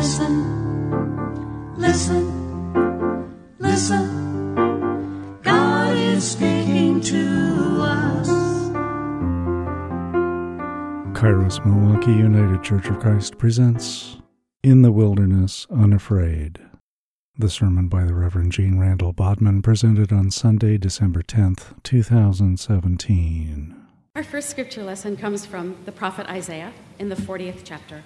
Listen, listen, listen. God is speaking to us. Kairos Milwaukee United Church of Christ presents In the Wilderness Unafraid. The sermon by the Reverend Gene Randall Bodman, presented on Sunday, December 10th, 2017. Our first scripture lesson comes from the prophet Isaiah in the 40th chapter.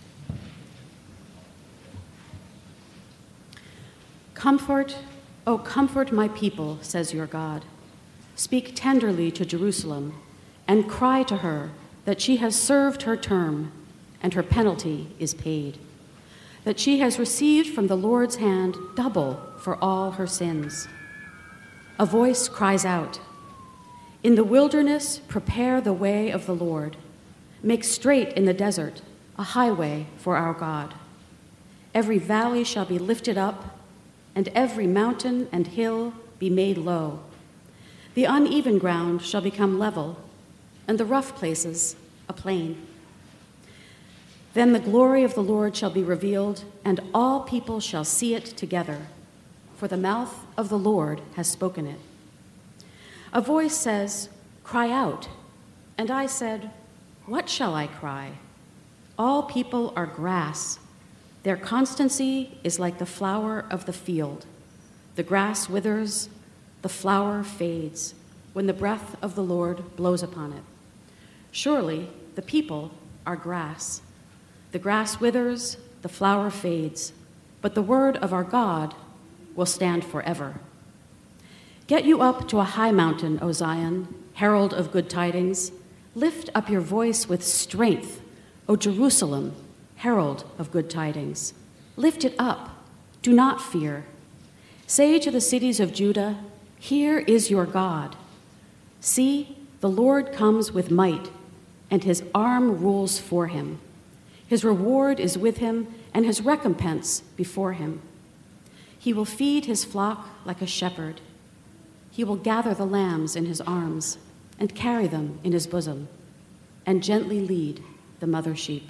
Comfort, O comfort my people, says your God. Speak tenderly to Jerusalem and cry to her that she has served her term and her penalty is paid, that she has received from the Lord's hand double for all her sins. A voice cries out, in the wilderness prepare the way of the Lord. Make straight in the desert a highway for our God. Every valley shall be lifted up, and every mountain and hill be made low. The uneven ground shall become level, and the rough places a plain. Then the glory of the Lord shall be revealed, and all people shall see it together, for the mouth of the Lord has spoken it. A voice says, cry out. And I said, what shall I cry? All people are grass. Their constancy is like the flower of the field. The grass withers, the flower fades, when the breath of the Lord blows upon it. Surely the people are grass. The grass withers, the flower fades, but the word of our God will stand forever. Get you up to a high mountain, O Zion, herald of good tidings. Lift up your voice with strength, O Jerusalem, herald of good tidings. Lift it up, do not fear. Say to the cities of Judah, here is your God. See, the Lord comes with might, and his arm rules for him. His reward is with him, and his recompense before him. He will feed his flock like a shepherd. He will gather the lambs in his arms and carry them in his bosom, and gently lead the mother sheep.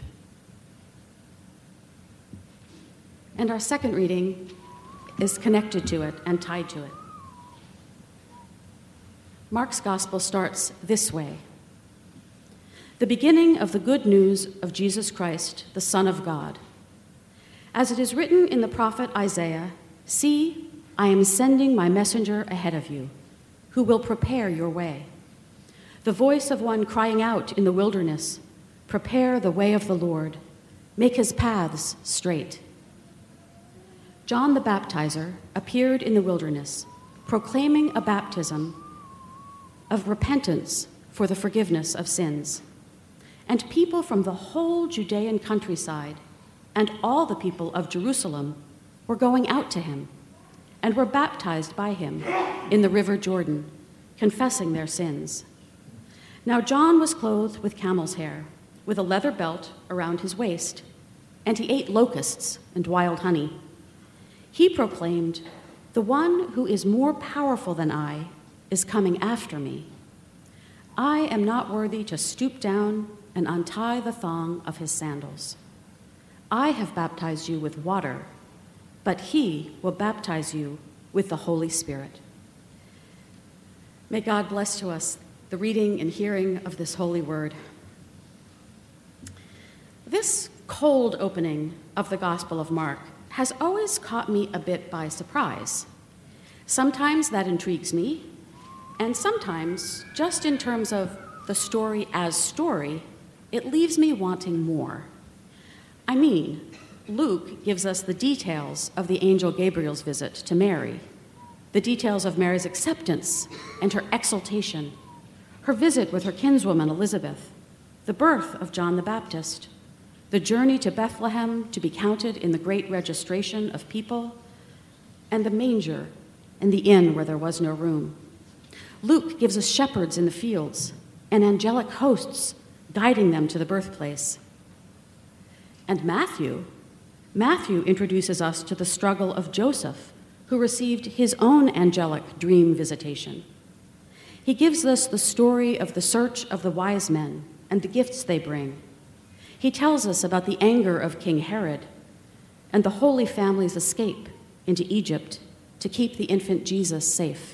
And our second reading is connected to it and tied to it. Mark's gospel starts this way. The beginning of the good news of Jesus Christ, the Son of God. As it is written in the prophet Isaiah, see, I am sending my messenger ahead of you, who will prepare your way. The voice of one crying out in the wilderness, prepare the way of the Lord, make his paths straight. John the Baptizer appeared in the wilderness, proclaiming a baptism of repentance for the forgiveness of sins. And people from the whole Judean countryside and all the people of Jerusalem were going out to him and were baptized by him in the river Jordan, confessing their sins. Now John was clothed with camel's hair, with a leather belt around his waist, and he ate locusts and wild honey. He proclaimed, the one who is more powerful than I is coming after me. I am not worthy to stoop down and untie the thong of his sandals. I have baptized you with water, but he will baptize you with the Holy Spirit. May God bless to us the reading and hearing of this holy word. This cold opening of the Gospel of Mark has always caught me a bit by surprise. Sometimes that intrigues me, and sometimes, just in terms of the story as story, it leaves me wanting more. I mean, Luke gives us the details of the angel Gabriel's visit to Mary, the details of Mary's acceptance and her exaltation, her visit with her kinswoman Elizabeth, the birth of John the Baptist, the journey to Bethlehem to be counted in the great registration of people, and the manger and the inn where there was no room. Luke gives us shepherds in the fields and angelic hosts guiding them to the birthplace. And Matthew introduces us to the struggle of Joseph, who received his own angelic dream visitation. He gives us the story of the search of the wise men and the gifts they bring. He tells us about the anger of King Herod and the Holy Family's escape into Egypt to keep the infant Jesus safe.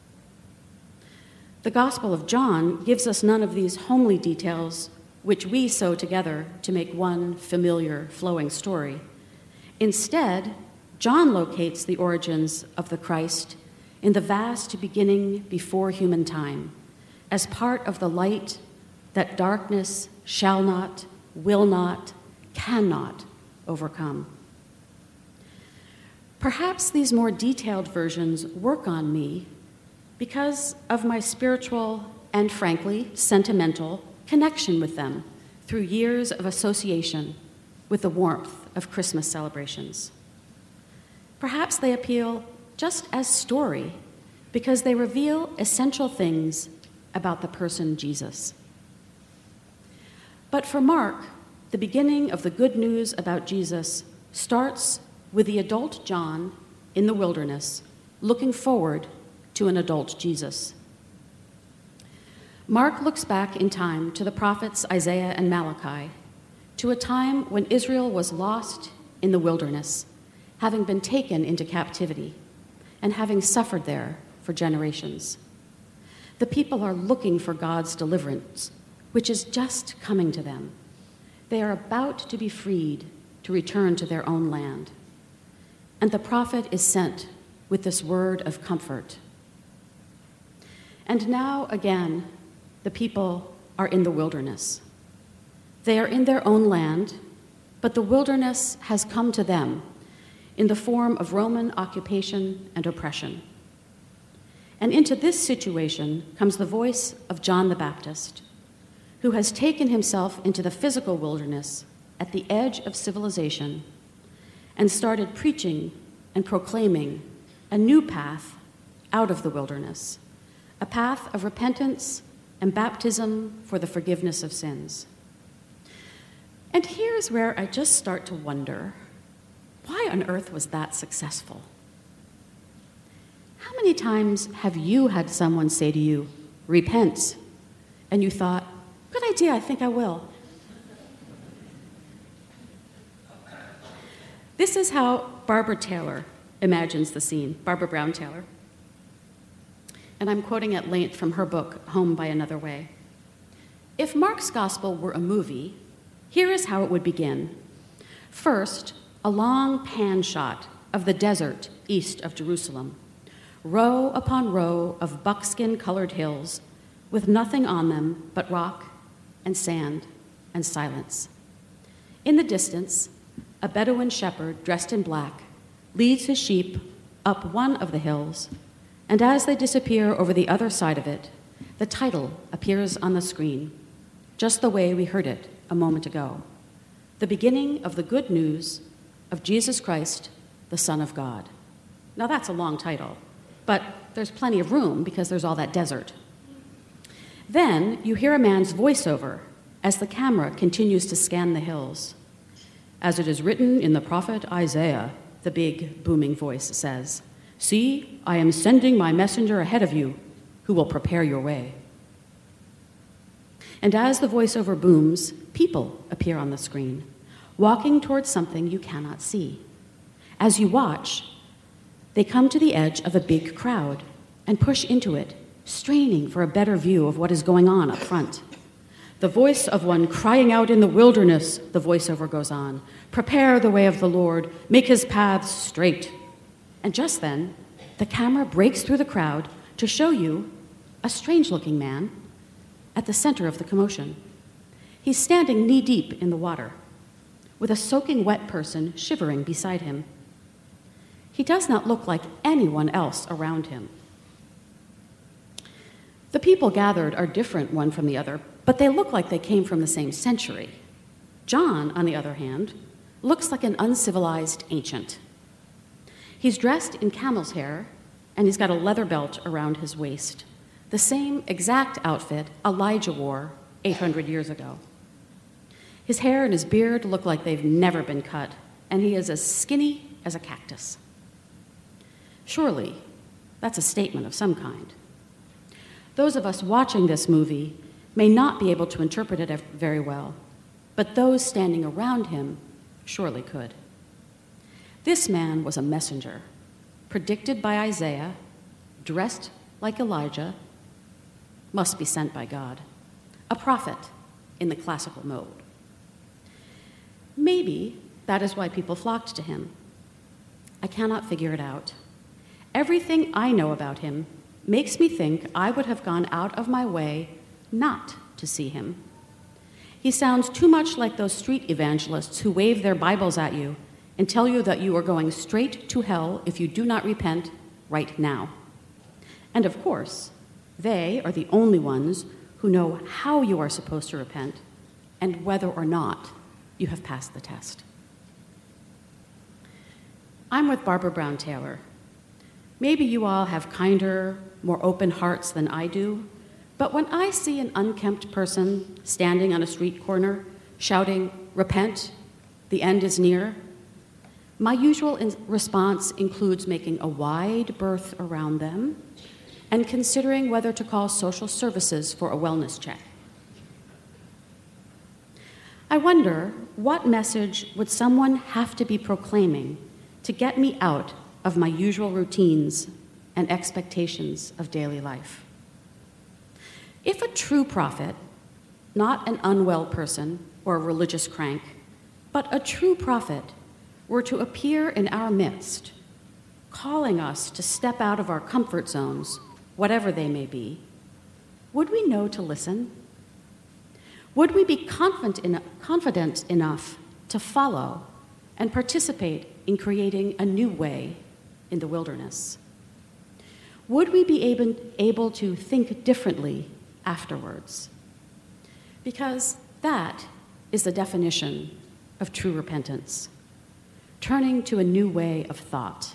The Gospel of John gives us none of these homely details which we sew together to make one familiar, flowing story. Instead, John locates the origins of the Christ in the vast beginning before human time, as part of the light that darkness shall not, will not, cannot overcome. Perhaps these more detailed versions work on me because of my spiritual and, frankly, sentimental connection with them through years of association with the warmth of Christmas celebrations. Perhaps they appeal just as story because they reveal essential things about the person Jesus. But for Mark, the beginning of the good news about Jesus starts with the adult John in the wilderness looking forward to an adult Jesus. Mark looks back in time to the prophets Isaiah and Malachi, to a time when Israel was lost in the wilderness, having been taken into captivity and having suffered there for generations. The people are looking for God's deliverance, which is just coming to them. They are about to be freed to return to their own land. And the prophet is sent with this word of comfort. And now, again, the people are in the wilderness. They are in their own land, but the wilderness has come to them in the form of Roman occupation and oppression. And into this situation comes the voice of John the Baptist, who has taken himself into the physical wilderness at the edge of civilization and started preaching and proclaiming a new path out of the wilderness, a path of repentance and baptism for the forgiveness of sins. And here's where I just start to wonder, why on earth was that successful? How many times have you had someone say to you, repent, and you thought, good idea, I think I will? This is how Barbara Taylor imagines the scene, Barbara Brown Taylor. And I'm quoting at length from her book, Home by Another Way. If Mark's gospel were a movie, here is how it would begin. First, a long pan shot of the desert east of Jerusalem, row upon row of buckskin-colored hills with nothing on them but rock and sand and silence. In the distance, a Bedouin shepherd dressed in black leads his sheep up one of the hills, and as they disappear over the other side of it, the title appears on the screen, just the way we heard it a moment ago. The beginning of the good news of Jesus Christ, the Son of God. Now that's a long title, but there's plenty of room because there's all that desert. Then you hear a man's voiceover as the camera continues to scan the hills. As it is written in the prophet Isaiah, the big booming voice says, "See, I am sending my messenger ahead of you who will prepare your way." And as the voiceover booms, people appear on the screen, walking towards something you cannot see. As you watch, they come to the edge of a big crowd and push into it, straining for a better view of what is going on up front. The voice of one crying out in the wilderness, the voiceover goes on, "Prepare the way of the Lord, make his paths straight." And just then, the camera breaks through the crowd to show you a strange-looking man at the center of the commotion. He's standing knee-deep in the water, with a soaking wet person shivering beside him. He does not look like anyone else around him. The people gathered are different one from the other, but they look like they came from the same century. John, on the other hand, looks like an uncivilized ancient. He's dressed in camel's hair, and he's got a leather belt around his waist, the same exact outfit Elijah wore 800 years ago. His hair and his beard look like they've never been cut, and he is as skinny as a cactus. Surely, that's a statement of some kind. Those of us watching this movie may not be able to interpret it very well, but those standing around him surely could. This man was a messenger, predicted by Isaiah, dressed like Elijah, must be sent by God, a prophet in the classical mode. Maybe that is why people flocked to him. I cannot figure it out. Everything I know about him makes me think I would have gone out of my way not to see him. He sounds too much like those street evangelists who wave their Bibles at you and tell you that you are going straight to hell if you do not repent right now. And of course, they are the only ones who know how you are supposed to repent and whether or not you have passed the test. I'm with Barbara Brown Taylor. Maybe you all have kinder, more open hearts than I do, but when I see an unkempt person standing on a street corner shouting, "Repent, the end is near," my usual response includes making a wide berth around them and considering whether to call social services for a wellness check. I wonder, what message would someone have to be proclaiming to get me out of my usual routines and expectations of daily life? If a true prophet, not an unwell person or a religious crank, but a true prophet were to appear in our midst, calling us to step out of our comfort zones, whatever they may be, would we know to listen? Would we be confident enough to follow and participate in creating a new way in the wilderness? Would we be able to think differently afterwards? Because that is the definition of true repentance, turning to a new way of thought.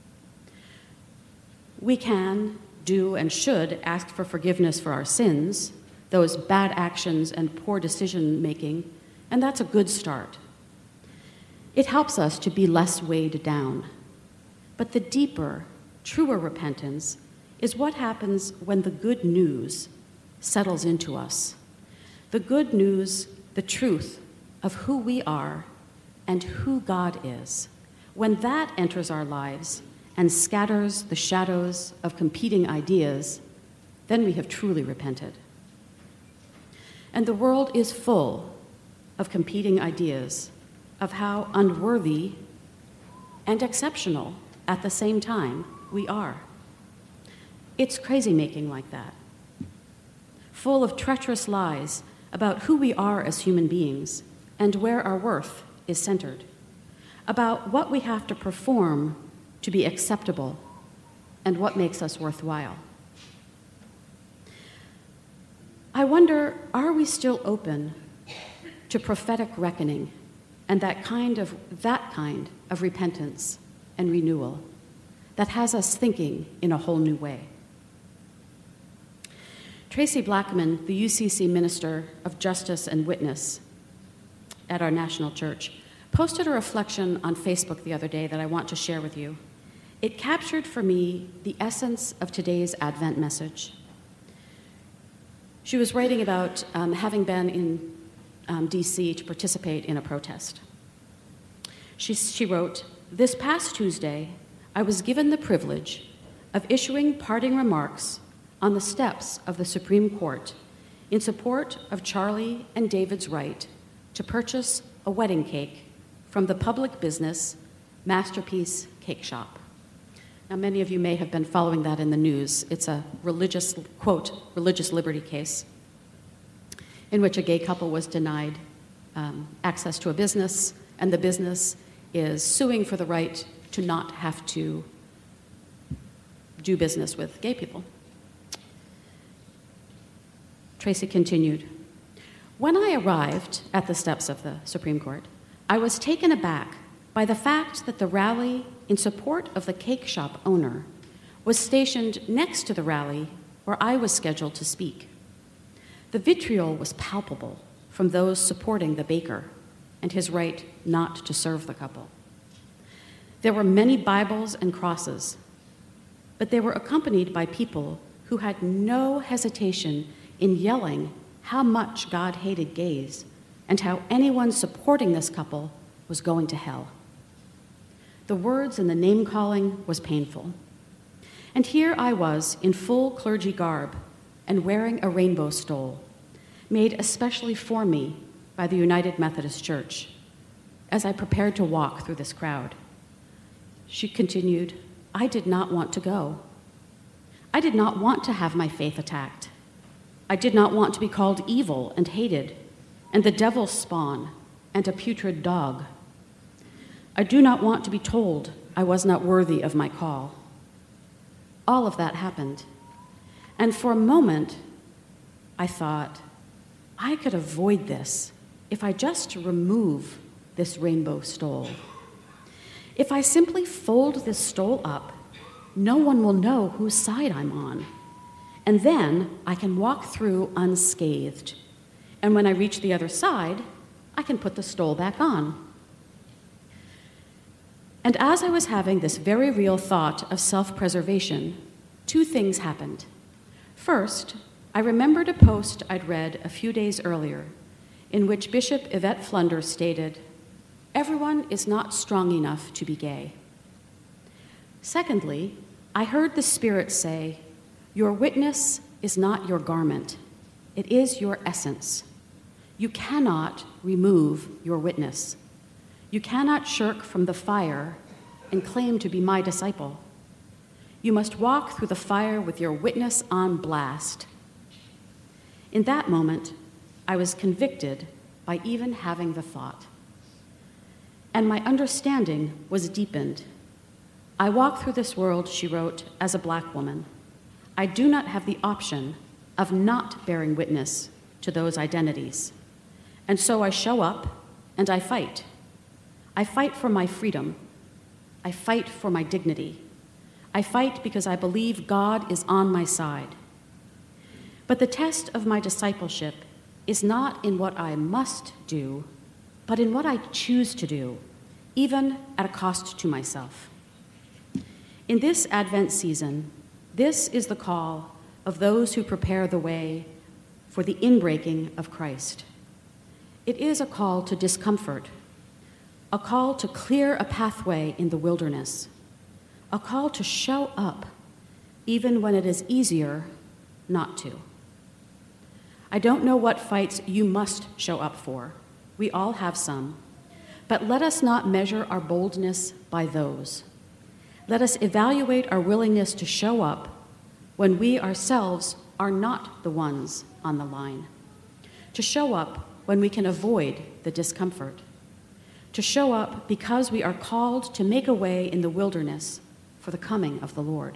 We can, do, and should ask for forgiveness for our sins, those bad actions and poor decision-making, and that's a good start. It helps us to be less weighed down. But the deeper, truer repentance is what happens when the good news settles into us. The good news, the truth of who we are and who God is. When that enters our lives and scatters the shadows of competing ideas, then we have truly repented. And the world is full of competing ideas of how unworthy and exceptional at the same time we are. It's crazy-making like that, full of treacherous lies about who we are as human beings and where our worth is centered, about what we have to perform to be acceptable and what makes us worthwhile. I wonder, are we still open to prophetic reckoning and that kind of repentance and renewal that has us thinking in a whole new way? Tracy Blackman, the UCC Minister of Justice and Witness at our national church, posted a reflection on Facebook the other day that I want to share with you. It captured for me the essence of today's Advent message. She was writing about having been in D.C. to participate in a protest. She wrote, "This past Tuesday, I was given the privilege of issuing parting remarks on the steps of the Supreme Court in support of Charlie and David's right to purchase a wedding cake from the public business Masterpiece Cake Shop." Now, many of you may have been following that in the news. It's a religious, quote, religious liberty case in which a gay couple was denied access to a business, and the business is suing for the right to not have to do business with gay people. Tracy continued, "When I arrived at the steps of the Supreme Court, I was taken aback by the fact that the rally in support of the cake shop owner was stationed next to the rally where I was scheduled to speak. The vitriol was palpable from those supporting the baker and his right not to serve the couple. There were many Bibles and crosses, but they were accompanied by people who had no hesitation in yelling how much God hated gays and how anyone supporting this couple was going to hell. The words and the name-calling was painful. And here I was in full clergy garb and wearing a rainbow stole, made especially for me by the United Methodist Church, as I prepared to walk through this crowd. She continued, I did not want to go. I did not want to have my faith attacked. I did not want to be called evil and hated, and the devil's spawn, and a putrid dog. I do not want to be told I was not worthy of my call. All of that happened. And for a moment, I thought, I could avoid this if I just remove this rainbow stole. If I simply fold this stole up, no one will know whose side I'm on. And then I can walk through unscathed. And when I reach the other side, I can put the stole back on. And as I was having this very real thought of self-preservation, two things happened. First, I remembered a post I'd read a few days earlier in which Bishop Yvette Flunder stated, "Everyone is not strong enough to be gay." Secondly, I heard the Spirit say, "Your witness is not your garment. It is your essence. You cannot remove your witness. You cannot shirk from the fire and claim to be my disciple. You must walk through the fire with your witness on blast." In that moment, I was convicted by even having the thought. And my understanding was deepened. I walk through this world, she wrote, as a Black woman. I do not have the option of not bearing witness to those identities. And so I show up and I fight. I fight for my freedom. I fight for my dignity. I fight because I believe God is on my side. But the test of my discipleship is not in what I must do, but in what I choose to do, even at a cost to myself. In this Advent season, this is the call of those who prepare the way for the inbreaking of Christ. It is a call to discomfort, a call to clear a pathway in the wilderness, a call to show up even when it is easier not to. I don't know what fights you must show up for. We all have some. But let us not measure our boldness by those. Let us evaluate our willingness to show up when we ourselves are not the ones on the line. To show up when we can avoid the discomfort. To show up because we are called to make a way in the wilderness for the coming of the Lord.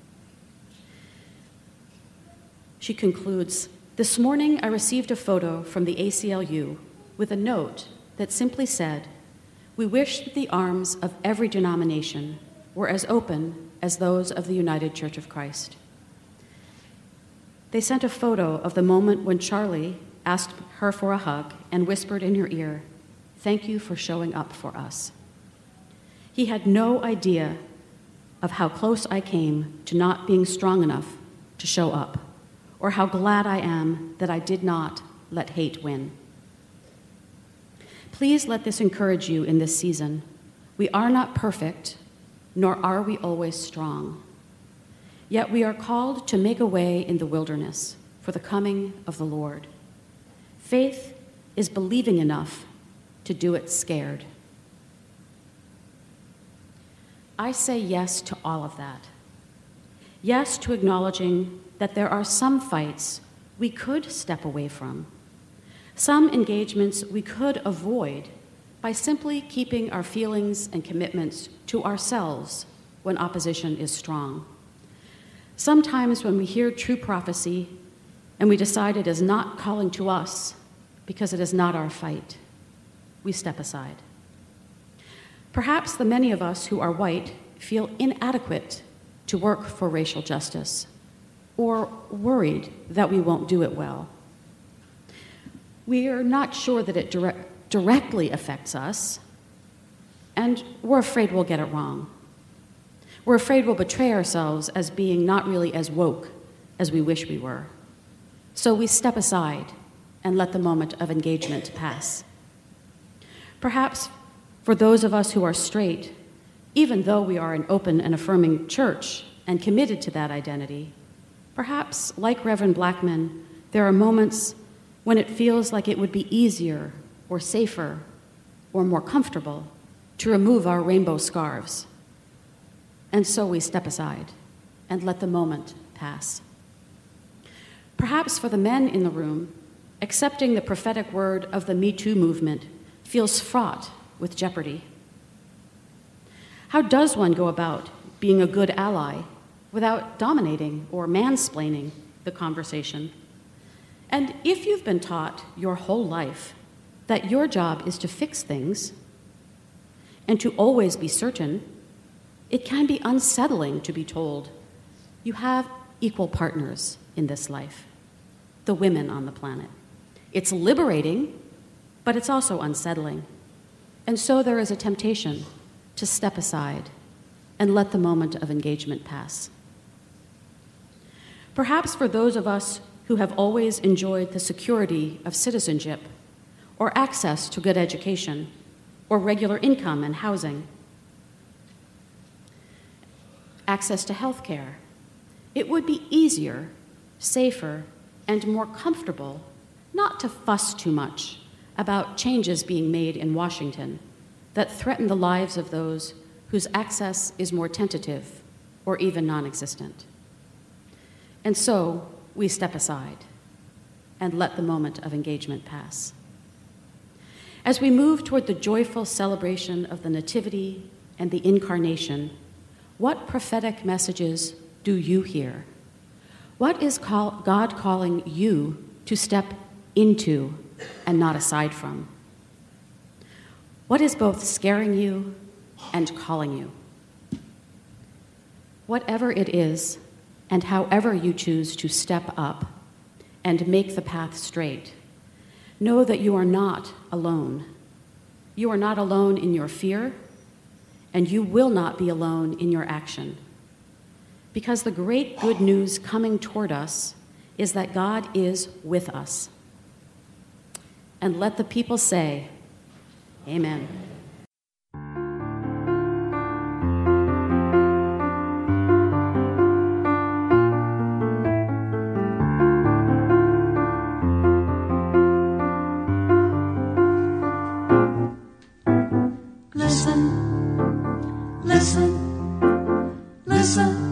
She concludes, "This morning I received a photo from the ACLU with a note that simply said, 'We wish that the arms of every denomination were as open as those of the United Church of Christ.'" They sent a photo of the moment when Charlie asked her for a hug and whispered in her ear, "Thank you for showing up for us." He had no idea of how close I came to not being strong enough to show up, or how glad I am that I did not let hate win. Please let this encourage you in this season. We are not perfect, nor are we always strong. Yet we are called to make a way in the wilderness for the coming of the Lord. Faith is believing enough to do it scared. I say yes to all of that. Yes to acknowledging that there are some fights we could step away from, some engagements we could avoid by simply keeping our feelings and commitments to ourselves when opposition is strong. Sometimes when we hear true prophecy and we decide it is not calling to us because it is not our fight, we step aside. Perhaps the many of us who are white feel inadequate to work for racial justice, or worried that we won't do it well. We are not sure that it directly affects us, and we're afraid we'll get it wrong. We're afraid we'll betray ourselves as being not really as woke as we wish we were. So we step aside and let the moment of engagement pass. Perhaps for those of us who are straight, Even though we are an open and affirming church and committed to that identity, perhaps, like Reverend Blackman, there are moments when it feels like it would be easier or safer or more comfortable to remove our rainbow scarves. And so we step aside and let the moment pass. Perhaps for the men in the room, accepting the prophetic word of the Me Too movement feels fraught with jeopardy. How does one go about being a good ally without dominating or mansplaining the conversation? And if you've been taught your whole life that your job is to fix things and to always be certain, it can be unsettling to be told, you have equal partners in this life, the women on the planet. It's liberating, but it's also unsettling. And so there is a temptation to step aside and let the moment of engagement pass. Perhaps for those of us who have always enjoyed the security of citizenship or access to good education or regular income and housing, access to health care, it would be easier, safer, and more comfortable not to fuss too much about changes being made in Washington that threaten the lives of those whose access is more tentative or even non-existent. And so we step aside and let the moment of engagement pass. As we move toward the joyful celebration of the Nativity and the Incarnation, what prophetic messages do you hear? What is God calling you to step into and not aside from? What is both scaring you and calling you? Whatever it is, and however you choose to step up and make the path straight, know that you are not alone. You are not alone in your fear, and you will not be alone in your action. Because the great good news coming toward us is that God is with us. And let the people say, Amen. Listen, listen, listen.